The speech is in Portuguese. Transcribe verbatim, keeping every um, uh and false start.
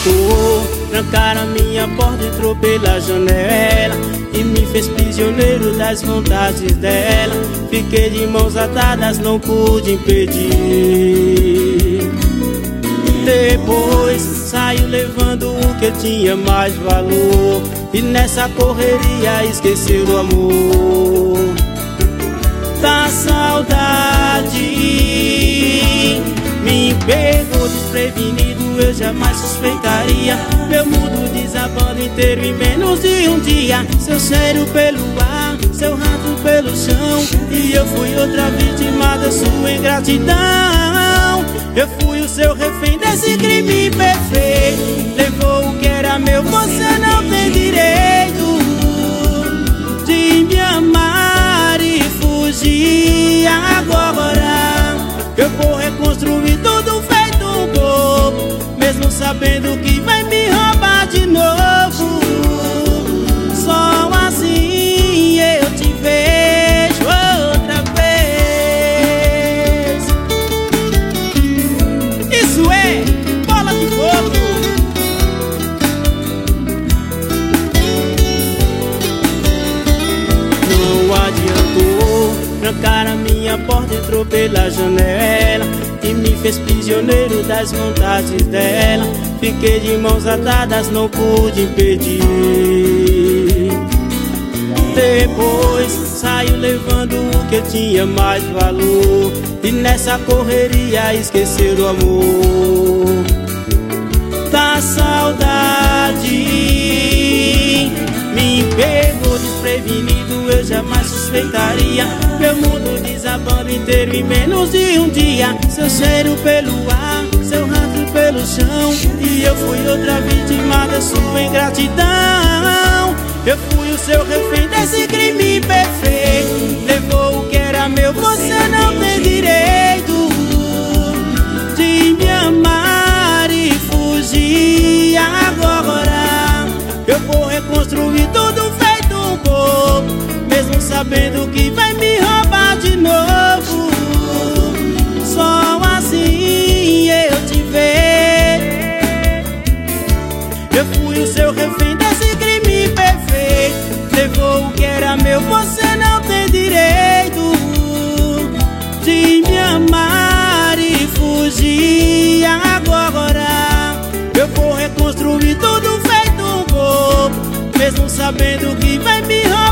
adiantou. Trancaram a minha porta, entrou pela janela e me fez prisioneiro das vontades dela. Fiquei de mãos atadas, não pude impedir. Depois saiu levando o que tinha mais valor, e nessa correria esqueceu do amor. Da saudade me pegou desprevenido, eu jamais suspeitaria. Meu mundo desabando inteiro em menos de um dia. Seu cheiro pelo ar, seu rato pelo chão, e eu fui outra vítima da sua ingratidão. Eu fui o seu refém desse crime perfeito. Levou o que era meu, você não tem direito de me amar e fugir. Agora eu vou reconstruir tudo feito um bobo, mesmo sabendo que vai me roubar de novo. Só assim eu te vejo outra vez. Isso é Bola de Fogo. Não adiantou. Trancaram a minha porta, entrou pela janela e me fez prisioneiro das vontades dela. Fiquei de mãos atadas, não pude impedir. Depois saiu levando o que tinha mais valor, e nessa correria esqueceu do amor. Da saudade me pegou desprevenido, eu jamais suspeitaria. Meu mundo desabando inteiro em menos de um dia. Seu cheiro pelo ar, seu rato pelo chão, e eu fui outra vítima da sua ingratidão. Eu fui o seu refém desse crime perfeito. Levou o que era meu, você não tem direito de me amar e fugir. Agora eu vou reconstruir tudo feito um bobo, mesmo sabendo que vai me roubar de novo. Só assim eu te vejo. Eu fui o seu refém desse crime perfeito. Levou o que era meu, você não tem direito de me amar e fugir. Agora eu vou reconstruir tudo feito um bobo, mesmo sabendo que vai me roubar